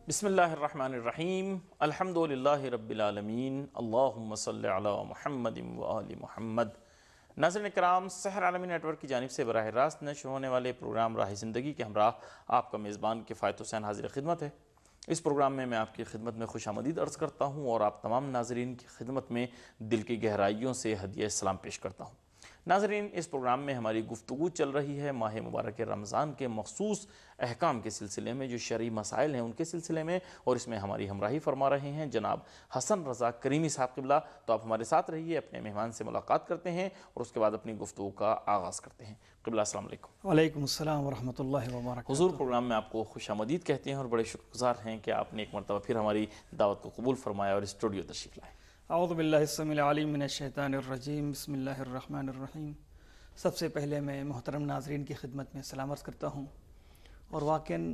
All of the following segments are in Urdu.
بسم اللہ الرحمن الرحیم الحمدللہ رب العالمین اللہم صلی علی محمد و آل محمد۔ ناظرین کرام، سحر عالمی نیٹ ورک کی جانب سے براہ راست نشر ہونے والے پروگرام راہ زندگی کے ہمراہ آپ کا میزبان کفایت حسین حاضر خدمت ہے۔ اس پروگرام میں آپ کی خدمت میں خوش آمدید عرض کرتا ہوں اور آپ تمام ناظرین کی خدمت میں دل کی گہرائیوں سے ہدیہ سلام پیش کرتا ہوں۔ ناظرین، اس پروگرام میں ہماری گفتگو چل رہی ہے ماہ مبارک رمضان کے مخصوص احکام کے سلسلے میں، جو شرعی مسائل ہیں ان کے سلسلے میں، اور اس میں ہماری ہمراہی فرما رہے ہیں جناب حسن رضا کریمی صاحب قبلہ۔ تو آپ ہمارے ساتھ رہیے، اپنے مہمان سے ملاقات کرتے ہیں اور اس کے بعد اپنی گفتگو کا آغاز کرتے ہیں۔ قبلہ السلام علیکم۔ وعلیکم السلام ورحمۃ اللہ وبرکاتہ۔ حضور، پروگرام میں آپ کو خوش آمدید کہتے ہیں اور بڑے شکر گزار ہیں کہ آپ نے ایک مرتبہ پھر ہماری دعوت کو قبول فرمایا اور اسٹوڈیو تشریف لائے۔ اعوذ باللہ السمیع العلیم من الشیطان الرجیم، بسم اللہ الرحمن الرحیم۔ سب سے پہلے میں محترم ناظرین کی خدمت میں سلام عرض کرتا ہوں اور واقعاً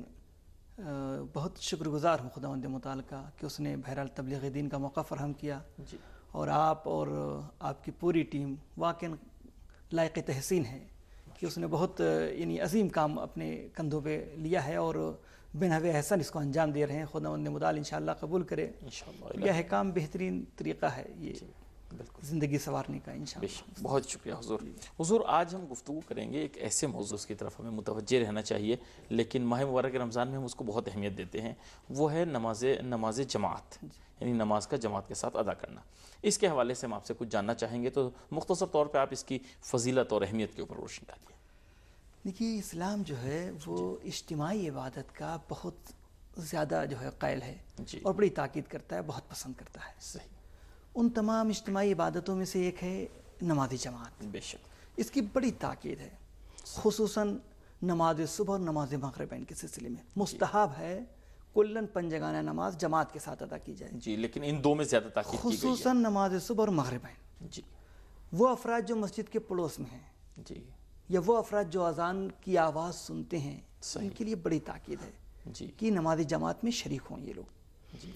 بہت شکر گزار ہوں خداوند متعال کا کہ اس نے بہرحال تبلیغ دین کا موقع فراہم کیا جی، اور آپ اور آپ کی پوری ٹیم واقعاً لائق تحسین ہے کہ اس نے بہت عظیم کام اپنے کندھوں پہ لیا ہے اور بنحو احسن اس کو انجام دے رہے ہیں۔ خداوند متعال انشاءاللہ قبول کرے۔ انشاءاللہ یہ احکام بہترین طریقہ ہے یہ بالکل زندگی سنوارنے کا انشاءاللہ۔ بہت شکریہ حضور۔ حضور، آج ہم گفتگو کریں گے ایک ایسے موضوع کی طرف ہمیں متوجہ رہنا چاہیے، لیکن ماہ مبارک رمضان میں ہم اس کو بہت اہمیت دیتے ہیں، وہ ہے نماز جماعت، یعنی نماز کا جماعت کے ساتھ ادا کرنا۔ اس کے حوالے سے ہم آپ سے کچھ جاننا چاہیں گے، تو مختصر طور پہ آپ اس کی فضیلت اور اہمیت کے اوپر روشنی ڈالیے۔ دیکھیے، اسلام جو ہے وہ اجتماعی عبادت کا بہت زیادہ جو ہے قائل ہے اور بڑی تاکید کرتا ہے، بہت پسند کرتا ہے۔ صحیح۔ ان تمام اجتماعی عبادتوں میں سے ایک ہے نماز جماعت۔ بے شک اس کی بڑی تاکید ہے، خصوصاً نماز صبح اور نماز مغربین کے سلسلے میں مستحب ہے کلن پنجگانہ نماز جماعت کے ساتھ ادا کی جائے، جی، لیکن ان دو میں زیادہ تاکید کی گئی ہے۔ خصوصاً نماز صبح اور مغربین۔ جی وہ افراد جو مسجد کے پڑوس میں ہیں جی یا وہ افراد جو اذان کی آواز سنتے ہیں، ان کے لیے بڑی تاکید ہے جی کہ نماز جماعت میں شریک ہوں یہ لوگ۔ جی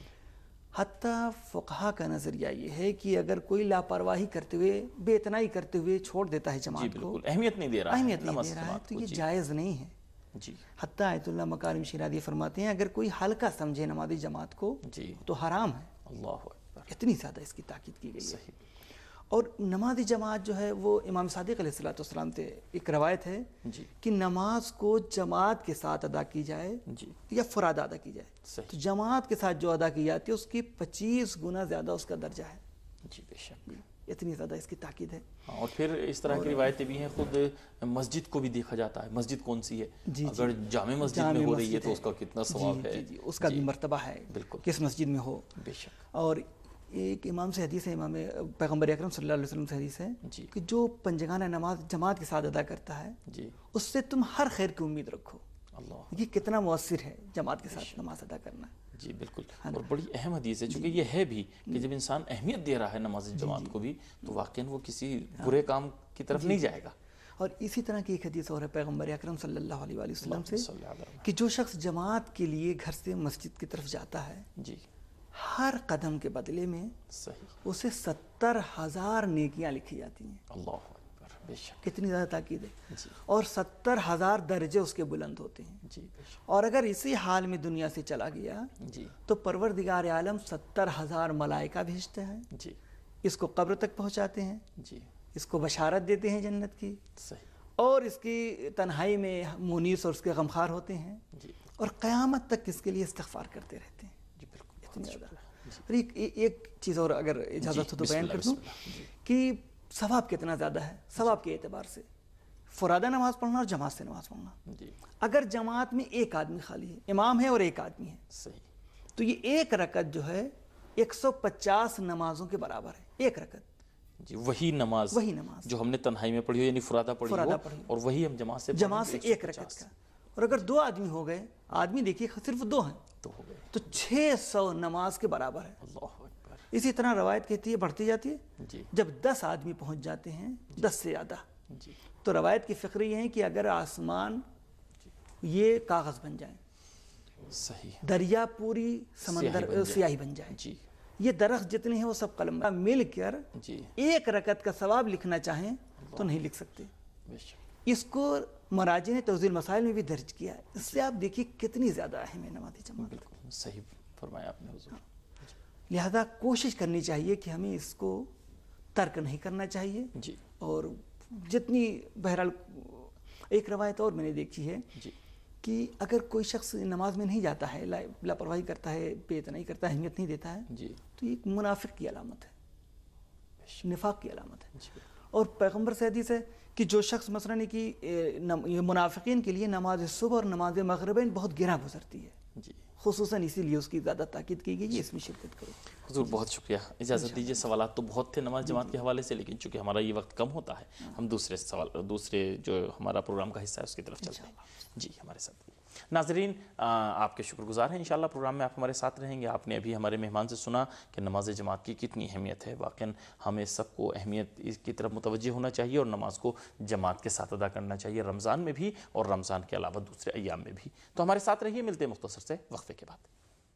حتیٰ فقہا کا نظریہ یہ ہے کہ اگر کوئی لاپرواہی کرتے ہوئے، بے اتنائی کرتے ہوئے چھوڑ دیتا ہے جماعت کو، بالکل اہمیت نہیں دے رہا ہے، اہمیت نہیں دے رہا ہے، تو یہ جائز نہیں ہے۔ جی حتیٰ آیت اللہ مکارم شیرازی فرماتے ہیں اگر کوئی ہلکا سمجھے نمازی جماعت کو جی تو حرام ہے۔ اللہ اکبر، اتنی زیادہ اس کی تاکید کی گئی ہے۔ صحیح۔ اور نماز جماعت جو ہے وہ امام صادق علیہ السلام سے ایک روایت ہے جی کہ نماز کو جماعت کے ساتھ ادا کی جائے جی یا فرادہ ادا کی جائے، صحیح۔ تو جماعت کے ساتھ جو ادا کی جاتی ہے اس کی 25 گنا زیادہ اس کا درجہ ہے۔ جی بے شک۔ اتنی زیادہ اس کی تاکید ہے۔ اور پھر اس طرح کی روایتیں بھی ہیں، خود مسجد کو بھی دیکھا جاتا ہے، مسجد کون سی ہے، اگر جامع مسجد میں ہو رہی ہے تو اس کا کتنا ثواب ہے، اس کا بھی مرتبہ ہے، بالکل کس مسجد میں ہو۔ بے شک۔ اور ایک امام سے حدیث ہے، امام پیغمبر اکرم صلی اللہ علیہ وسلم سے حدیث ہے جی کہ جو پنجگانہ نماز جماعت کے ساتھ ادا کرتا ہے جی اس سے تم ہر خیر کی امید رکھو۔ اللہ، یہ کتنا مؤثر ہے جماعت کے ساتھ نماز ادا کرنا۔ جی بالکل، اور بڑی اہم حدیث ہے، چونکہ یہ ہے بھی کہ جب انسان اہمیت دے رہا ہے نماز جماعت کو بھی تو واقعاً وہ کسی برے کام کی طرف نہیں جائے گا۔ اور اسی طرح کی ایک حدیث اور ہے پیغمبر اکرم صلی اللہ علیہ وسلم سے صلی اللہ علیہ وسلم، کہ جو شخص جماعت کے لیے گھر سے مسجد کی طرف جاتا ہے، جی ہر قدم کے بدلے میں صحیح، اسے 70,000 نیکیاں لکھی جاتی ہیں۔ اللہ اکبر، بے شک۔ کتنی زیادہ تاکید ہے۔ جی اور 70,000 درجے اس کے بلند ہوتے ہیں۔ جی بے شک۔ اور اگر اسی حال میں دنیا سے چلا گیا جی تو پروردگار عالم 70,000 ملائکہ بھیجتے ہیں، جی اس کو قبر تک پہنچاتے ہیں، جی اس کو بشارت دیتے ہیں جنت کی، صحیح، اور اس کی تنہائی میں مونس اور اس کے غمخوار ہوتے ہیں، جی اور قیامت تک اس کے لیے استغفار کرتے رہتے ہیں۔ جی بالکل، اتنی زیادہ۔ اور ایک چیز اور اگر اجازت ہو تو بیان کر دوں کہ ثواب کتنا زیادہ ہے ثواب کے اعتبار سے، فرادہ نماز پڑھنا اور جماعت سے نماز پڑھنا۔ جی اگر جماعت میں ایک آدمی خالی ہے، امام ہے اور ایک آدمی ہے، صحیح، تو یہ ایک رکعت جو ہے 150 نمازوں کے برابر ہے۔ ایک رکعت، جی وہی نماز جو ہم نے تنہائی میں پڑھی ہو، یعنی فرادہ پڑھی ہو، اور وہی ہم جماعت سے ایک رکعت کا۔ اور اگر دو آدمی ہو گئے، آدمی دیکھیے صرف دو ہیں تو ہو گئے، تو 600 نماز کے برابر ہے۔ اللہ اکبر، اسی طرح روایت کہتی ہے بڑھتی جاتی ہے، جی جب 10 آدمی پہنچ جاتے ہیں، 10 سے زیادہ، جی تو روایت کی فکر یہ ہے کہ اگر آسمان یہ کاغذ بن جائیں، صحیح، دریا پوری سمندر سیاہی بن جائے، جی یہ درخت جتنے ہیں وہ سب قلم مل کر جی ایک رکعت کا ثواب لکھنا چاہیں تو نہیں لکھ سکتے۔ بے شک، اس کو مراجع نے توضیح المسائل میں بھی درج کیا ہے. اس سے آپ دیکھیے کتنی زیادہ اہم ہے نماز جماعت. بالکل صحیح فرمایا آپ نے حضور. لہذا کوشش کرنی چاہیے کہ ہمیں اس کو ترک نہیں کرنا چاہیے. جی. اور جتنی بہرحال ایک روایت اور میں نے دیکھی ہے جی. کہ اگر کوئی شخص نماز میں نہیں جاتا ہے, لاپرواہی کرتا ہے, بیت نہیں کرتا ہے, اہمیت نہیں دیتا ہے, جی. تو یہ ایک منافق کی علامت ہے, نفاق کی علامت ہے. جی. اور پیغمبر سے حدیث ہے کہ جو شخص مثلا کہ منافقین کے لیے نماز صبح اور نماز مغربین بہت گراں گزرتی ہے. جی. خصوصاً اسی لیے اس کی زیادہ تاکید کی گئی ہے, اس میں شرکت کرو. حضور بہت شکریہ. اجازت دیجیے, سوالات تو بہت تھے نماز جماعت کے حوالے سے, لیکن چونکہ ہمارا یہ وقت کم ہوتا ہے ہم دوسرے جو ہمارا پروگرام کا حصہ ہے اس کی طرف چلتے ہیں. جی ہمارے ساتھ. ناظرین آپ کے شکر گزار ہیں. انشاءاللہ پروگرام میں آپ ہمارے ساتھ رہیں گے. آپ نے ابھی ہمارے مہمان سے سنا کہ نماز جماعت کی کتنی اہمیت ہے. واقعاً ہمیں سب کو اہمیت اس کی طرف متوجہ ہونا چاہیے اور نماز کو جماعت کے ساتھ ادا کرنا چاہیے, رمضان میں بھی اور رمضان کے علاوہ دوسرے ایام میں بھی. تو ہمارے ساتھ رہیے, ملتے ہیں مختصر سے وقفے کے بعد.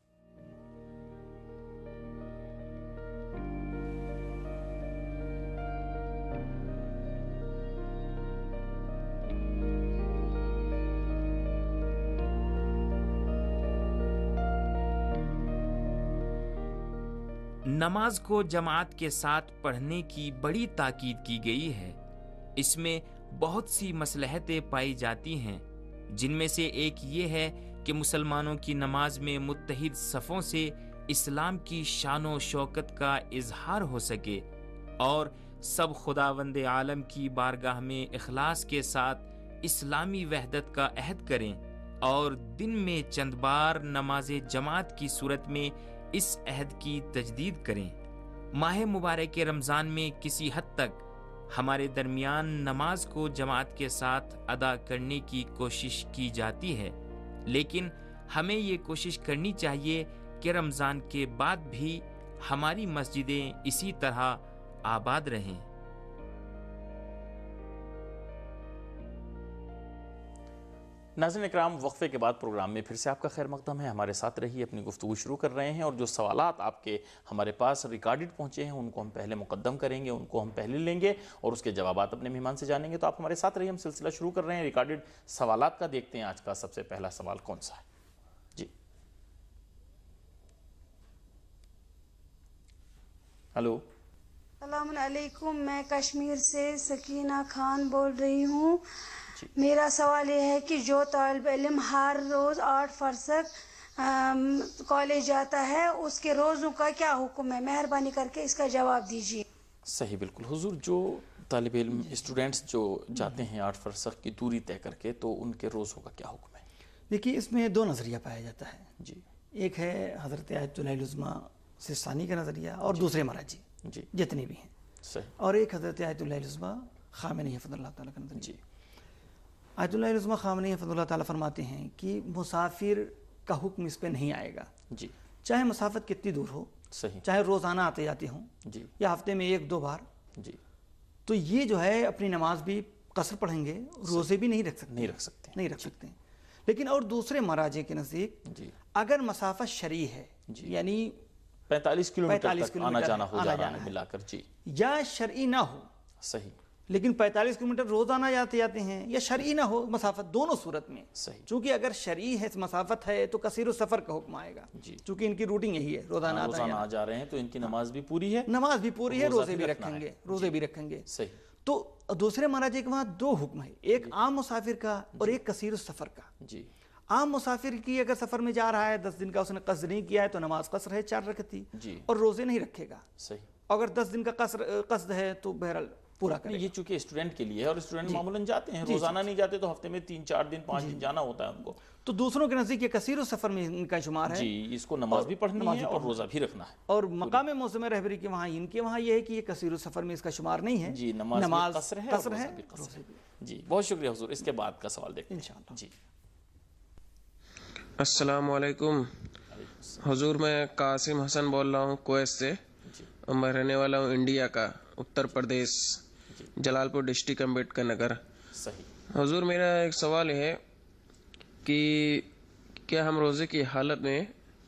نماز کو جماعت کے ساتھ پڑھنے کی بڑی تاکید کی گئی ہے. اس میں بہت سی مصلحتیں پائی جاتی ہیں, جن میں سے ایک یہ ہے کہ مسلمانوں کی نماز میں متحد صفوں سے اسلام کی شان و شوکت کا اظہار ہو سکے اور سب خداوند عالم کی بارگاہ میں اخلاص کے ساتھ اسلامی وحدت کا عہد کریں اور دن میں چند بار نماز جماعت کی صورت میں اس عہد کی تجدید کریں. ماہ مبارک رمضان میں کسی حد تک ہمارے درمیان نماز کو جماعت کے ساتھ ادا کرنے کی کوشش کی جاتی ہے, لیکن ہمیں یہ کوشش کرنی چاہیے کہ رمضان کے بعد بھی ہماری مسجدیں اسی طرح آباد رہیں. ناظرین اکرام, وقفے کے بعد پروگرام میں پھر سے آپ کا خیر مقدم ہے. ہمارے ساتھ رہیے, اپنی گفتگو شروع کر رہے ہیں اور جو سوالات آپ کے ہمارے پاس ریکارڈڈ پہنچے ہیں ان کو ہم پہلے مقدم کریں گے, ان کو ہم پہلے لیں گے اور اس کے جوابات اپنے مہمان سے جانیں گے. تو آپ ہمارے ساتھ رہیے, ہم سلسلہ شروع کر رہے ہیں ریکارڈڈ سوالات کا. دیکھتے ہیں آج کا سب سے پہلا سوال کون سا ہے. جی ہلو. السلام علیکم, میں کشمیر سے سکینہ خان بول رہی ہوں. میرا سوال یہ ہے کہ جو طالب علم ہر روز 8% کالج جاتا ہے, اس کے روزوں کا کیا حکم ہے؟ مہربانی کر کے اس کا جواب دیجیے. صحیح, بالکل حضور. جو طالب علم اسٹوڈنٹس جو جاتے ہیں 8 فرسخ کی دوری طے کر کے, تو ان کے روزوں کا کیا حکم ہے؟ دیکھیے, اس میں دو نظریہ پایا جاتا ہے. جی. ایک ہے حضرت آیت اللہ العظمیٰ سستانی کا نظریہ اور دوسرے مراجع جی جتنے بھی ہیں, صحیح, اور ایک حضرت آیت اللہ العظمیٰ خامنئی حفظ اللہ تعالیٰ کا نظریہ. جی آیت اللہ العظمیٰ خامنئی حفظ اللہ تعالیٰ فرماتے ہیں کہ مسافر کا حکم اس پہ نہیں آئے گا, جی چاہے مسافت کتنی دور ہو, صحیح, چاہے روزانہ آتے جاتے ہوں جی یا ہفتے میں 1-2 بار. جی. تو یہ جو ہے اپنی نماز بھی قصر پڑھیں گے, روزے بھی نہیں رکھ سکتے. لیکن اور دوسرے مراجع کے نزدیک جی اگر مسافت شرعی ہے, یعنی 45 کلومیٹر تک آنا جانا ہو جا رہا ہے ملا کر, جی, یا شرعی نہ ہو, صحیح, لیکن 45 کلومیٹر روزانہ جاتے ہیں, یا شرعی نہ ہو مسافت, دونوں صورت میں صحیح, چونکہ اگر شرعی ہے مسافت ہے تو کثیر السفر کا حکم آئے گا, جی, چونکہ ان کی روٹنگ یہی ہے, روزانہ آ جا رہے ہیں, تو ان کی نماز بھی پوری ہے, نماز بھی پوری ہے, روزے بھی رکھیں گے. صحیح. تو دوسرے مراجع کے وہاں 2 حکم ہے, ایک عام مسافر کا اور ایک کثیر السفر کا. جی. عام مسافر کی اگر سفر میں جا رہا ہے, 10 دن کا اس نے قصر نہیں کیا ہے, تو نماز قصر ہے 4 رکعتی, جی, اور روزے نہیں رکھے گا. صحیح. اگر 10 دن کا قصد ہے تو بہرحال پورا کرے. یہ چونکہ اسٹوڈنٹ کے لیے ہے, اور اسٹوڈنٹ معمولاً جاتے ہیں, روزانہ نہیں جاتے, تو ہفتے میں 3-4 دن 5 دن جانا ہوتا ہے ان کو. تو دوسروں کے نزدیک یہ کثیر السفر میں ان کا شمار ہے. جی, اس کو نماز بھی پڑھنی ہے اور روزہ بھی رکھنا ہے. اور مقام موسم رہبری کے وہاں ان کے وہاں یہ ہے کہ یہ کثیر السفر میں اس کا شمار نہیں ہے. جی, نماز قصر ہے, روزہ بھی قصر ہے. جی, بہت شکریہ حضور. اس کے بعد کا سوال دیکھتے ہیں انشاءاللہ. جی. السلام علیکم حضور, میں قاسم حسن بول رہا ہوں کویت سے. میں رہنے والا ہوں انڈیا کا, اتر پردیش, جلال پور ڈسٹرکٹ امبیڈکر نگر. صحیح. حضور, میرا ایک سوال ہے کہ کیا ہم روزے کی حالت میں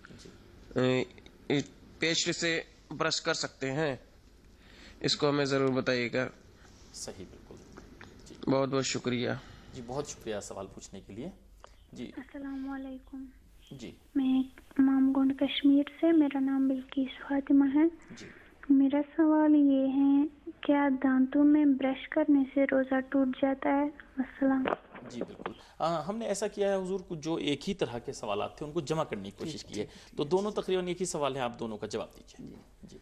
پیسٹ سے برش کر سکتے ہیں؟ اس کو ہمیں ضرور بتائیے گا. صحیح, بالکل. بہت بہت شکریہ. جی بہت شکریہ سوال پوچھنے کے لیے. جی السلام علیکم. جی میں مامگنڈ کشمیر سے، میرا نام بلقیس فاطمہ ہے. جی میرا سوال یہ ہے، کیا دانتوں میں برش کرنے سے روزہ ٹوٹ جاتا ہے؟ السلام. جی بالکل. ہم نے ایسا کیا ہے حضور کو جو ایک ہی طرح کے سوالات تھے ان کو جمع کرنے کی کوشش کی ہے، تو دونوں تقریباً ایک ہی سوال ہے، آپ دونوں کا جواب دیجیے. جی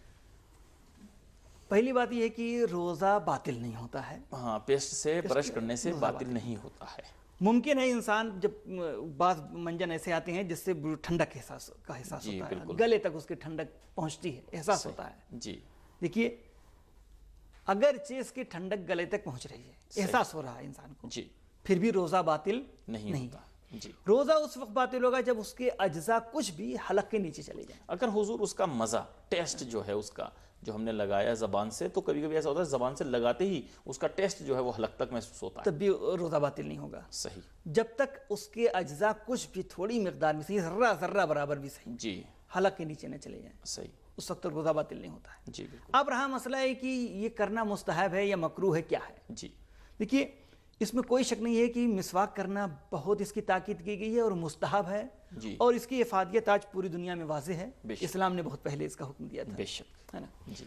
پہلی بات یہ ہے کہ روزہ باطل نہیں ہوتا ہے. ہاں، پیسٹ سے برش کرنے سے باطل نہیں ہوتا ہے. ممکن ہے انسان جب بعض منجن ایسے آتے ہیں جس سے ٹھنڈک کا احساس جی ہوتا ہے، بالکل. گلے تک اس کی ٹھنڈک پہنچتی ہے، احساس ہوتا ہے. جی دیکھیے اگر چیز کی ٹھنڈک گلے تک پہنچ رہی ہے، احساس ہو رہا ہے انسان کو، جی پھر بھی روزہ باطل نہیں ہوتا. جی روزہ اس وقت باطل ہوگا جب اس کے اجزاء کچھ بھی حلق کے نیچے چلے جائیں. اگر حضور اس کا مزہ، ٹیسٹ جو ہے اس کا جو ہم نے لگایا زبان سے، تو کبھی کبھی ایسا ہوتا ہے زبان سے لگاتے ہی اس کا ٹیسٹ جو ہے وہ حلق تک محسوس ہوتا ہے، تب بھی روزہ باطل نہیں ہوگا. صحیح. جب تک اس کے اجزاء کچھ بھی تھوڑی مقدار میں صحیح، ذرہ ذرہ برابر بھی صحیح، جی حلق کے نیچے نہ چلے جائیں، صحیح. اس وقت تک روزہ باطل نہیں ہوتا ہے. جی بالکل. اب رہا مسئلہ ہے کہ یہ کرنا مستحب ہے یا مکروہ ہے، کیا ہے. جی دیکھیے اس میں کوئی شک نہیں ہے کہ مسواک کرنا بہت اس کی تاکید کی گئی ہے اور مستحب ہے، جی اور اس کی افادیت آج پوری دنیا میں واضح ہے. بے شک. اسلام نے بہت پہلے اس کا حکم دیا تھا، بے شک. ہے نا. جی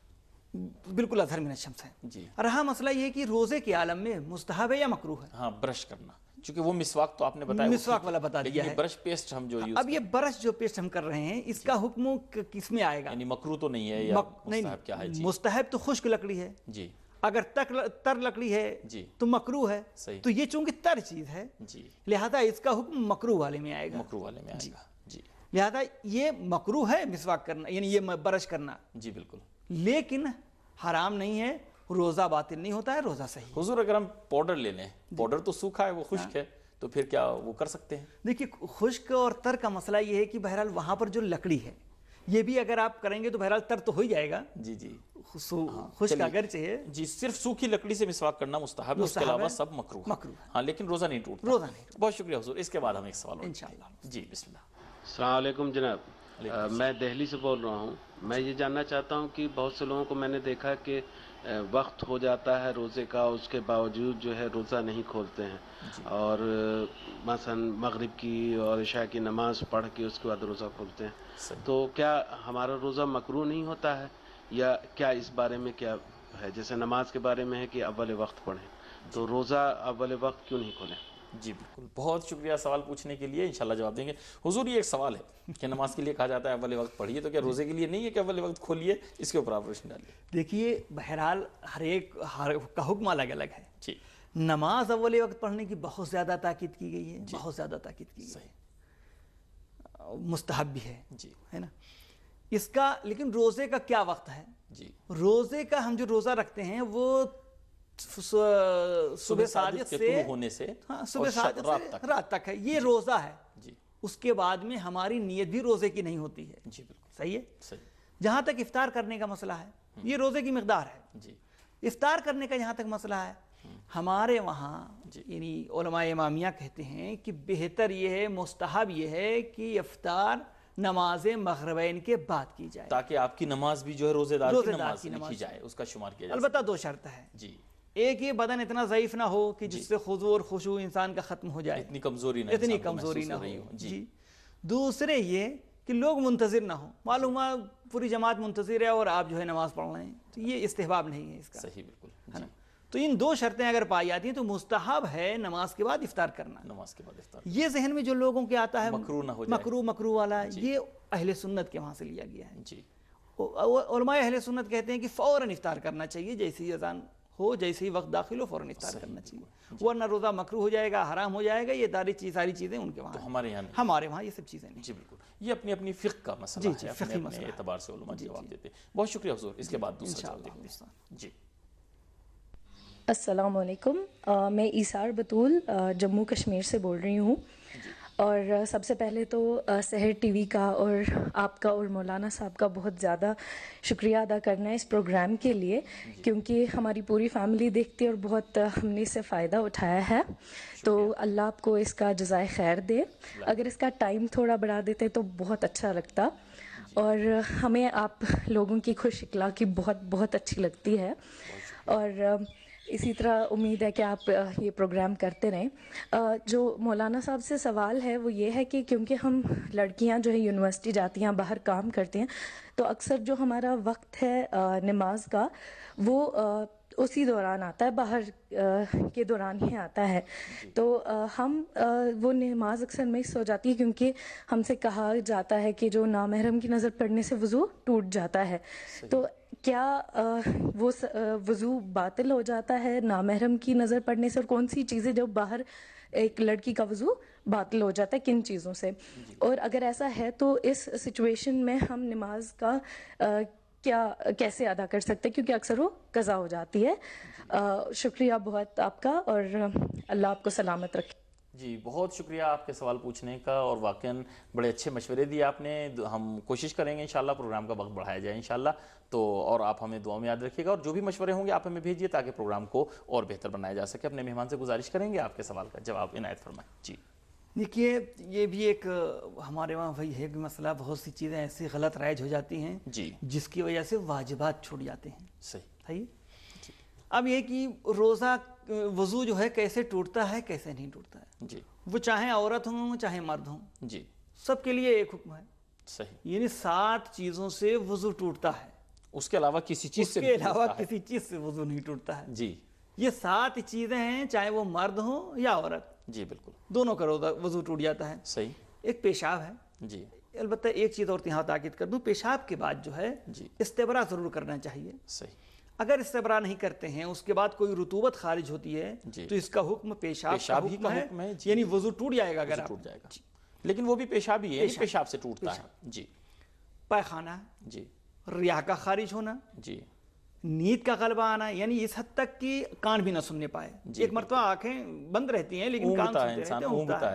بالکل اظہر من الشمس ہے. جی رہا مسئلہ یہ کہ روزے کے عالم میں مستحب ہے یا مکروہ ہے. ہاں، برش کرنا، چونکہ وہ مسواک تو آپ نے بتایا، مسواک والا بتا دیا ہے. برش پیسٹ ہم جو یوز اب یہ برش جو پیسٹ ہم کر رہے ہیں اس کا حکم کس میں آئے گا؟ یعنی مکروہ تو نہیں ہے یا مستحب کیا ہے؟ جی مستحب تو خشک لکڑی ہے، جی اگر تر لکڑی ہے جی تو مکروہ ہے. صحیح. تو یہ چونکہ تر چیز ہے جی لہذا اس کا حکم مکروہ والے میں آئے گا. مکروہ والے میں آئے گا. جی لہذا یہ مکروہ ہے مسواک کرنا، یعنی یہ برش کرنا، جی بالکل. لیکن حرام نہیں ہے. روزہ باطل نہیں ہوتا ہے، روزہ صحیح. حضور اگر ہم پاؤڈر لے لیں، پاؤڈر تو سوکھا ہے، وہ خشک ہے، تو پھر کیا وہ کر سکتے ہیں؟ دیکھیے خشک اور تر کا مسئلہ یہ ہے کہ بہرحال وہاں پر جو لکڑی ہے یہ بھی اگر آپ کریں گے تو بہرحال تر تو ہو ہی جائے گا. جی جی خشک اگرچہ ہے. جی صرف سوکھی لکڑی سے مسواک کرنا مستحب ہے، اس کے علاوہ سب مکروہ ہے. ہاں لیکن روزہ نہیں ٹوٹتا. روزہ نہیں. بہت شکریہ حضور. اس کے بعد ہم ایک سوال انشاءاللہ. جی بسم اللہ. السلام علیکم جناب. میں دہلی سے بول رہا ہوں. میں یہ جاننا چاہتا ہوں کہ بہت سے لوگوں کو میں نے دیکھا کہ وقت ہو جاتا ہے روزے کا، اس کے باوجود جو ہے روزہ نہیں کھولتے ہیں، اور مثلا مغرب کی اور عشاء کی نماز پڑھ کے اس کے بعد روزہ کھولتے ہیں. تو کیا ہمارا روزہ مکروہ نہیں ہوتا ہے، یا کیا اس بارے میں کیا ہے؟ جیسے نماز کے بارے میں ہے کہ اول وقت پڑھیں، تو روزہ اول وقت کیوں نہیں کھولیں؟ جی بالکل. بہت شکریہ سوال پوچھنے کے لیے، انشاءاللہ جواب دیں گے. حضور یہ ایک سوال ہے کہ نماز کے لیے کہا جاتا ہے اول وقت پڑھیے، تو کیا روزے کے لیے نہیں ہے کہ اول وقت کھولیے؟ اس کے اوپر آپ روشنی ڈالیے. دیکھیے بہرحال ہر کا حکم الگ الگ ہے. جی نماز اول وقت پڑھنے کی بہت زیادہ تاکید کی گئی ہے، بہت زیادہ تاکید کی گئی ہے، مستحب بھی ہے. جی ہے نا. اس کا لیکن روزے کا کیا وقت ہے؟ جی روزے کا ہم جو روزہ رکھتے ہیں وہ صبح صادق سے ہونے سے صبح صادق سے رات تک ہے، یہ روزہ ہے. جی اس کے بعد میں ہماری نیت بھی روزے کی نہیں ہوتی ہے. جی بالکل صحیح ہے. صحیح. جہاں تک افطار کرنے کا مسئلہ ہے یہ روزے کی مقدار ہے. جی افطار کرنے کا جہاں تک مسئلہ ہے ہمارے وہاں یعنی علماء امامیہ کہتے ہیں کہ بہتر یہ ہے، مستحب یہ ہے کہ افطار نماز مغربین کے بعد کی جائے، تاکہ آپ کی نماز بھی جو ہے روزے دار کی نماز لکھی جائے، اس کا شمار کیا جائے. البتہ دو شرط ہے. جی ایک یہ بدن اتنا ضعیف نہ ہو کہ جس سے خضوع اور خشوع انسان کا ختم ہو جائے، اتنی کمزوری نہ ہو. جی دوسرے یہ کہ لوگ منتظر نہ ہوں، معلوم ہے پوری جماعت منتظر ہے اور آپ جو ہے نماز پڑھ رہے ہیں، تو یہ استحباب نہیں ہے اس کا. صحیح بالکل. ہے نا. تو ان دو شرطیں اگر پائی جاتی ہیں تو مستحب ہے نماز کے بعد افطار کرنا. نماز کے بعد افطار یہ ذہن میں جو لوگوں کے آتا ہے مکروہ نہ ہو جائے، مکروہ والا، یہ اہل سنت کے وہاں سے لیا گیا ہے. جی علماء اہل سنت کہتے ہیں کہ فوراً افطار کرنا چاہیے، جیسے ہی اذان ہو، جیسے ہی وقت داخل ہو فوراً افطار کرنا چاہیے، ورنہ روزہ مکروہ ہو جائے گا، حرام ہو جائے گا. یہ ساری چیزیں ان کے وہاں، ہمارے وہاں یہ سب چیزیں نہیں. جی بالکل. یہ اپنی اپنی فقہ کا مسئلہ ہے، اپنے اعتبار سے علماء جواب دیتے ہیں. بہت شکریہ حضور. اس کے بعد دوسرا جواب دیتے ہیں. جی السلام علیکم. میں ایثار بطول جموں کشمیر سے بول رہی ہوں. اور سب سے پہلے تو سحر ٹی وی کا اور آپ کا اور مولانا صاحب کا بہت زیادہ شکریہ ادا کرنا ہے اس پروگرام کے لیے، کیونکہ ہماری پوری فیملی دیکھتی ہے اور بہت ہم نے اس سے فائدہ اٹھایا ہے. تو اللہ آپ کو اس کا جزائے خیر دے. اگر اس کا ٹائم تھوڑا بڑھا دیتے تو بہت اچھا لگتا، اور ہمیں آپ لوگوں کی خوش اخلاقی بہت بہت اچھی لگتی ہے. اور اسی طرح امید ہے کہ آپ یہ پروگرام کرتے رہیں۔ جو مولانا صاحب سے سوال ہے وہ یہ ہے کہ کیونکہ ہم لڑکیاں جو ہے یونیورسٹی جاتی ہیں، باہر کام کرتے ہیں، تو اکثر جو ہمارا وقت ہے نماز کا وہ اسی دوران آتا ہے، باہر کے دوران ہی آتا ہے، تو ہم وہ نماز اکثر مس ہو جاتی ہے کیونکہ ہم سے کہا جاتا ہے کہ جو نامحرم کی نظر پڑنے سے وضو ٹوٹ جاتا ہے۔ تو کیا وہ وضو باطل ہو جاتا ہے نامحرم کی نظر پڑنے سے، اور کون سی چیزیں جو باہر ایک لڑکی کا وضو باطل ہو جاتا ہے کن چیزوں سے؟ اور اگر ایسا ہے تو اس سچویشن میں ہم نماز کا کیسے ادا کر سکتے ہیں، کیونکہ اکثر وہ قضا ہو جاتی ہے۔ شکریہ بہت آپ کا، اور اللہ آپ کو سلامت رکھے۔ جی بہت شکریہ آپ کے سوال پوچھنے کا، اور واقعاً بڑے اچھے مشورے دیے آپ نے۔ ہم کوشش کریں گے انشاءاللہ پروگرام کا وقت بڑھایا جائے انشاءاللہ، تو اور آپ ہمیں دعا میں یاد رکھیے گا، اور جو بھی مشورے ہوں گے آپ ہمیں بھیجیے تاکہ پروگرام کو اور بہتر بنایا جا سکے۔ اپنے مہمان سے گزارش کریں گے آپ کے سوال کا جواب عنایت فرمائیں۔ جی دیکھیے، یہ بھی ایک ہمارے وہاں وہی ہے کہ مسئلہ، بہت سی چیزیں ایسی غلط رائج ہو جاتی ہیں جی جس کی وجہ سے واجبات چھوٹ جاتے ہیں۔ صحیح۔ اب یہ کہ روزہ وضو جو ہے کیسے ٹوٹتا ہے کیسے نہیں ٹوٹتا ہے، جی وہ چاہے عورت ہوں چاہے مرد ہوں، جی سب کے لیے ایک حکم ہے۔ صحیح، یعنی 7 چیزوں سے وضو ٹوٹتا ہے، اس کے علاوہ کسی چیز سے اس کے علاوہ کسی چیز سے وضو نہیں ٹوٹتا ہے۔ جی یہ 7 چیزیں ہیں، چاہے وہ مرد ہوں یا عورت، جی بالکل دونوں کا وضو ٹوٹ جاتا ہے۔ صحیح۔ ایک پیشاب ہے، جی البتہ ایک چیز اور یہاں تاکید کر دوں، پیشاب کے بعد جو ہے استبراء ضرور کرنا چاہیے۔ صحیح۔ اگر استبراء نہیں کرتے ہیں، اس کے بعد کوئی رطوبت خارج ہوتی ہے تو اس کا حکم پیشاب کا حکم ہے، یعنی وضو ٹوٹ جائے گا اگر ٹوٹ جائے گا، لیکن وہ بھی پیشاب ہی ہے، پیشاب سے ٹوٹتا ہے۔ جی پائخانہ، جی ریاح کا خارج ہونا، جی نیند کا غلبہ آنا، یعنی اس حد تک کہ کان بھی نہ سننے پائے۔ ایک مرتبہ آنکھیں بند رہتی ہیں لیکن کان سنتے رہتے ہیں،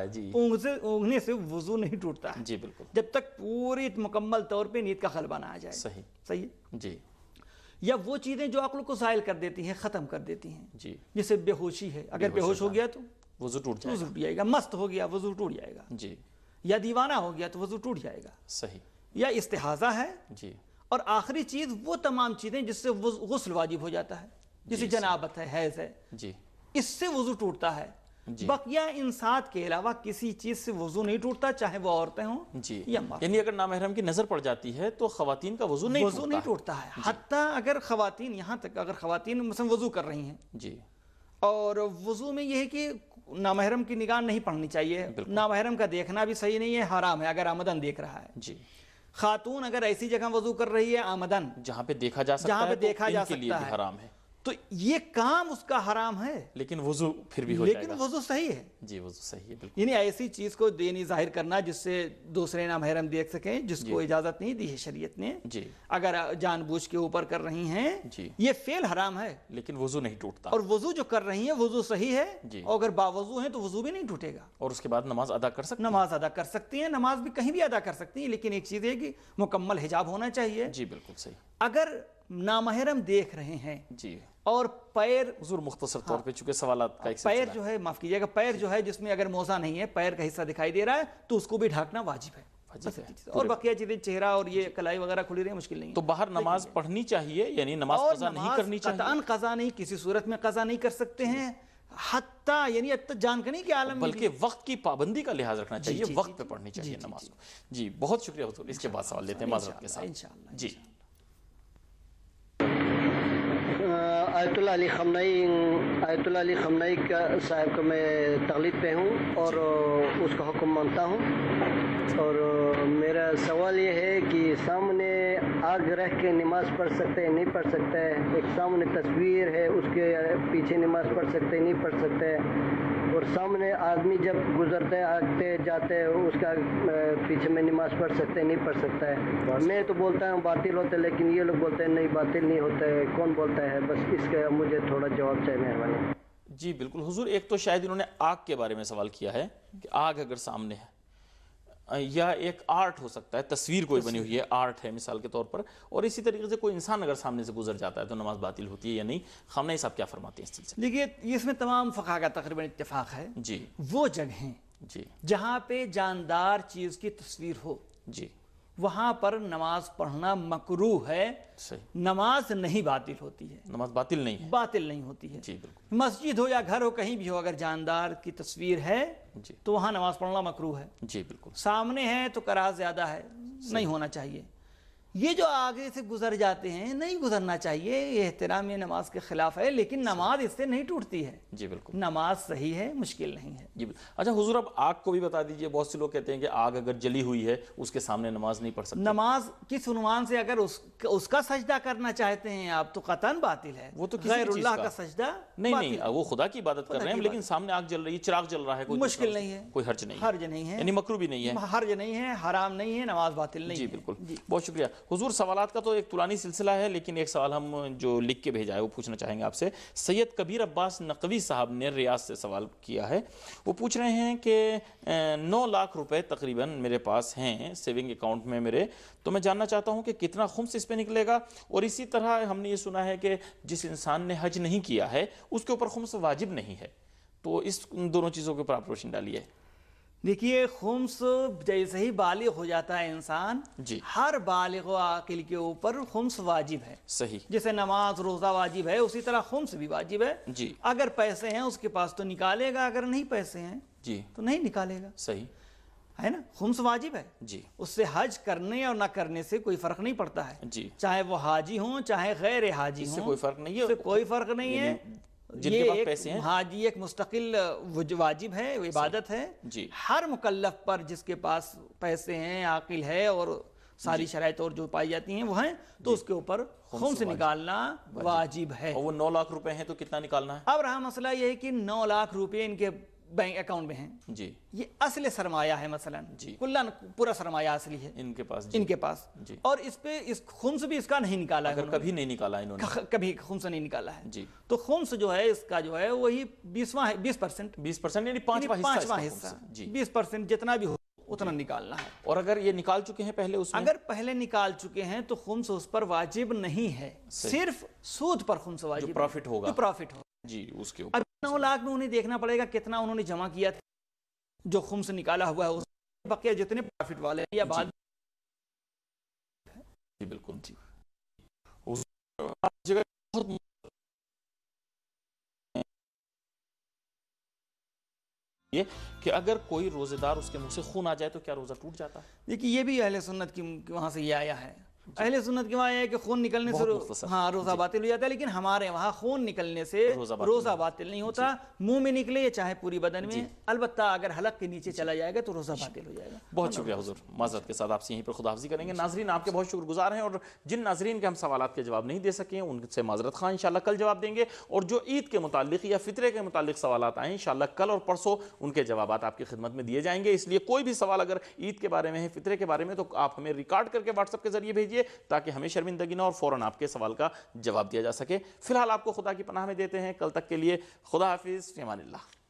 اونگنے سے وضو نہیں ٹوٹتا ہے جی بالکل، جب تک پوری مکمل طور پہ نیند کا غلبہ نہ آ جائے۔ صحیح جی۔ یا وہ چیزیں جو عقل کو زائل کر دیتی ہیں، ختم کر دیتی ہیں، جی جیسے بے ہوشی ہے، اگر بے ہوش ہو گیا تو وضو ٹوٹ جائے گا، مست ہو گیا وضو ٹوٹ جائے گا، جی، یا دیوانہ ہو گیا تو وضو ٹوٹ جائے گا۔ صحیح۔ یا استحاضہ ہے، جی، اور آخری چیز وہ تمام چیزیں جس سے غسل واجب ہو جاتا ہے، جیسے جنابت ہے، حیض ہے، جی، اس سے وضو ٹوٹتا ہے۔ بقیہ ان 7 کے علاوہ کسی چیز سے وضو نہیں ٹوٹتا، چاہے وہ عورتیں ہوں جی، یا مرد۔ یعنی اگر نامحرم کی نظر پڑ جاتی ہے تو خواتین کا وضو نہیں ٹوٹتا ہے، حتیٰ اگر خواتین، یہاں تک اگر خواتین مثلا وضو کر رہی ہیں، جی، اور وضو میں یہ ہے کہ نامحرم کی نگاہ نہیں پڑنی چاہیے، نامحرم کا دیکھنا بھی صحیح نہیں ہے، حرام ہے اگر آمدن دیکھ رہا ہے۔ جی، خاتون اگر ایسی جگہ وضو کر رہی ہے آمدن، جہاں پہ دیکھا جا سکتا ہے، دیکھا جا کے لیے بھی حرام ہے، تو یہ کام اس کا حرام ہے، لیکن وضو پھر بھی ہو جائے گا، لیکن وضو صحیح ہے۔ جی وضو صحیح ہے بالکل، یعنی ایسی چیز کو دینی ظاہر کرنا جس سے دوسرے نامحرم دیکھ سکیں، جس کو اجازت نہیں دی ہے شریعت نے، جی، اگر جان بوجھ کے اوپر کر رہی ہیں، جی، یہ فعل حرام ہے، لیکن وضو نہیں ٹوٹتا، اور وضو جو کر رہی ہیں وضو صحیح ہے، جی، اور اگر باوضو ہیں تو وضو بھی نہیں ٹوٹے گا، اور اس کے بعد نماز ادا کر سکتی ہیں، نماز ادا کر سکتی ہیں، نماز بھی کہیں بھی ادا کر سکتی ہیں، لیکن ایک چیز ہے کہ مکمل حجاب ہونا چاہیے۔ جی بالکل صحیح۔ اگر نامحرم دیکھ رہے ہیں، جی، اور پیر، حضور مختصر طور پہ چونکہ سوالات کا ایک پیر جو ہے، معاف کیجیے گا، پیر جو ہے جس میں اگر موزہ نہیں ہے، پیر کا حصہ دکھائی دے رہا ہے تو اس کو بھی ڈھانکنا واجب ہے، اور بقیہ چیزیں چہرہ اور یہ کلائی وغیرہ کھلی رہی مشکل نہیں۔ تو باہر نماز پڑھنی چاہیے، یعنی نماز قضا نہیں کرنی چاہیے، قطعاً قضا نہیں، کسی صورت میں قضا نہیں کر سکتے ہیں، حتیٰ یعنی جانکنی کے عالم میں، بلکہ وقت کی پابندی کا لحاظ رکھنا چاہیے، وقت پہ پڑھنی چاہیے نماز کو۔ جی بہت شکریہ حضور، اس کے بعد سوال لیتے ہیں معذرت کے ساتھ۔ انشاءاللہ۔ جی آیت اللہ علی خامنئی کا صاحب کا میں تقلید پہ ہوں اور اس کا حکم مانتا ہوں، اور میرا سوال یہ ہے کہ سامنے آگ رکھ کے نماز پڑھ سکتے ہیں نہیں پڑھ سکتے، ایک سامنے تصویر ہے اس کے پیچھے نماز پڑھ سکتے نہیں پڑھ سکتے، اور سامنے آدمی جب گزرتے آتے جاتے اس کا پیچھے میں نماز پڑھ سکتے نہیں پڑھ سکتا ہے۔ میں تو بولتا ہوں باطل ہوتا ہے، لیکن یہ لوگ بولتے ہیں نہیں باطل نہیں ہوتا ہے، کون بولتا ہے؟ بس اس کا مجھے تھوڑا جواب چاہیے، مہربانی۔ جی بالکل حضور، ایک تو شاید انہوں نے آگ کے بارے میں سوال کیا ہے کہ آگ اگر سامنے ہے، یا ایک آرٹ ہو سکتا ہے، تصویر کوئی بنی ہوئی ہے، آرٹ ہے مثال کے طور پر، اور اسی طریقے سے کوئی انسان اگر سامنے سے گزر جاتا ہے تو نماز باطل ہوتی ہے یا نہیں؟ خامنئی صاحب کیا فرماتے ہیں اس سلسلے؟ دیکھیے، اس میں تمام فقہا کا تقریباً اتفاق ہے، جی، وہ جگہیں جی، جہاں پہ جاندار چیز کی تصویر ہو، جی، وہاں پر نماز پڑھنا مکروہ ہے، صحیح، نماز نہیں باطل ہوتی ہے، نماز باطل نہیں ہے، باطل نہیں ہوتی ہے۔ جی بالکل، مسجد ہو یا گھر ہو، کہیں بھی ہو، اگر جاندار کی تصویر ہے جی تو وہاں نماز پڑھنا مکروہ ہے، جی بالکل، سامنے ہے تو کراہت زیادہ ہے، نہیں ہونا چاہیے۔ یہ جو آگے سے گزر جاتے ہیں نہیں گزرنا چاہیے، یہ احترام نماز کے خلاف ہے، لیکن نماز اس سے نہیں ٹوٹتی ہے، جی بالکل، نماز صحیح ہے، مشکل نہیں ہے۔ جی اچھا حضور، اب آگ کو بھی بتا دیجئے، بہت سے لوگ کہتے ہیں کہ آگ اگر جلی ہوئی ہے اس کے سامنے نماز نہیں پڑھ سکتے۔ نماز کس عنوان سے اگر اس کا سجدہ کرنا چاہتے ہیں آپ تو قطعاً باطل ہے، وہ تو غیر اللہ کا سجدہ نہیں، وہ خدا کی عبادت کر رہے ہیں، لیکن سامنے آگ جل رہی ہے، چراغ جل رہا ہے، کوئی مشکل نہیں ہے، کوئی حرج نہیں، حرج نہیں ہے، یعنی مکروہ بھی نہیں ہے، حرج نہیں ہے، حرام نہیں ہے، نماز باطل نہیں ہے۔ جی بالکل، بہت شکریہ حضور۔ سوالات کا تو ایک طولانی سلسلہ ہے، لیکن ایک سوال ہم جو لکھ کے بھیجا ہے وہ پوچھنا چاہیں گے آپ سے۔ سید کبیر عباس نقوی صاحب نے ریاض سے سوال کیا ہے، وہ پوچھ رہے ہیں کہ 9 لاکھ روپے تقریباً میرے پاس ہیں سیونگ اکاؤنٹ میں میرے، تو میں جاننا چاہتا ہوں کہ کتنا خمس اس پہ نکلے گا، اور اسی طرح ہم نے یہ سنا ہے کہ جس انسان نے حج نہیں کیا ہے اس کے اوپر خمس واجب نہیں ہے، تو اس دونوں چیزوں کے اوپر آپ روشنی ڈالیے۔ دیکھیے، خمس جیسے ہی بالغ ہو جاتا ہے انسان، جی، ہر بالغ و عاقل کے اوپر خمس واجب ہے، صحیح، جیسے نماز روزہ واجب ہے اسی طرح خمس بھی واجب ہے۔ جی، اگر پیسے ہیں اس کے پاس تو نکالے گا، اگر نہیں پیسے ہیں جی تو نہیں نکالے گا، صحیح ہے نا؟ خمس واجب ہے، جی، اس سے حج کرنے اور نہ کرنے سے کوئی فرق نہیں پڑتا ہے، جی، چاہے وہ حاجی ہوں چاہے غیر حاجی اس سے ہوں، کوئی فرق نہیں ہے، اس سے کوئی فرق نہیں ہے۔ جن کے پاس پیسے ہیں، حاجی ایک مستقل واجب ہے، عبادت ہے، جی، ہر مکلف پر جس کے پاس پیسے ہیں، عاقل ہے اور ساری شرائط اور جو پائی جاتی ہیں وہ ہیں، تو اس کے اوپر خمس نکالنا واجب ہے۔ اور وہ 9 لاکھ روپے ہیں تو کتنا نکالنا ہے؟ اب رہا مسئلہ یہ ہے کہ 9 لاکھ روپے ان کے بینک اکاؤنٹ میں ہیں، جی، یہ اصل سرمایہ ہے، مثلا کلن پورا سرمایہ اصلی ہے ان کے پاس، ان کے پاس، اور اس پہ خمس بھی اس کا نہیں نکالا ہے، اگر کبھی نہیں نکالا انہوں نے، کبھی خمس نہیں نکالا ہے، جی، تو خمس جو ہے اس کا جو ہے وہی 20% یعنی پانچواں حصہ، جی، 20% جتنا بھی ہو اتنا نکالنا ہے۔ اور اگر یہ نکال چکے ہیں پہلے، اس میں اگر پہلے نکال چکے ہیں تو خمس اس پر واجب نہیں ہے، صرف سود پر خمس واجب ہے، پروفٹ ہوگا، جو پروفٹ ہوگا، جی، اس کے اوپر۔ اب 9 لاکھ میں انہیں دیکھنا پڑے گا کتنا انہوں نے جمع کیا تھا، جو خمس نکالا ہوا ہے، اس بقیہ جتنے پروفٹ والے ہیں یا بعد، جی بالکل، جی، اس جگہ بہت یہ کہ اگر کوئی روزے دار اس کے منہ سے خون آ جائے تو کیا روزہ ٹوٹ جاتا ہے؟ دیکھیے، یہ بھی اہل سنت کی وہاں سے یہ آیا ہے، اہل سنت کے وہاں یہ ہے کہ خون نکلنے سے روزہ باطل ہو جاتا ہے، لیکن ہمارے وہاں خون نکلنے سے روزہ باطل نہیں ہوتا، منہ میں نکلے یا چاہے پوری بدن میں، البتہ اگر حلق کے نیچے چلا جائے گا تو روزہ باطل ہو جائے گا۔ بہت شکریہ حضور، معذرت کے ساتھ آپ سے یہیں پر خداحافظی کریں گے۔ ناظرین، آپ کے بہت شکر گزار ہیں، اور جن ناظرین کے ہم سوالات کے جواب نہیں دے سکے ہیں ان سے معذرت خواہ، انشاءاللہ کل جواب دیں گے، اور جو عید کے متعلق یا فطرے کے متعلق سوالات آئیں انشاءاللہ کل اور پرسوں ان کے جوابات آپ کی خدمت میں دیے جائیں گے۔ اس لیے کوئی بھی سوال اگر عید کے بارے میں ہے، فطرے کے بارے میں، تو آپ ہمیں ریکارڈ کر کے واٹس ایپ کے ذریعے بھیجیے تاکہ ہمیں شرمندگی نہ اور فوراً آپ کے سوال کا جواب دیا جا سکے۔ فی الحال آپ کو خدا کی پناہ میں دیتے ہیں، کل تک کے لیے خدا حافظ، فی امان اللہ۔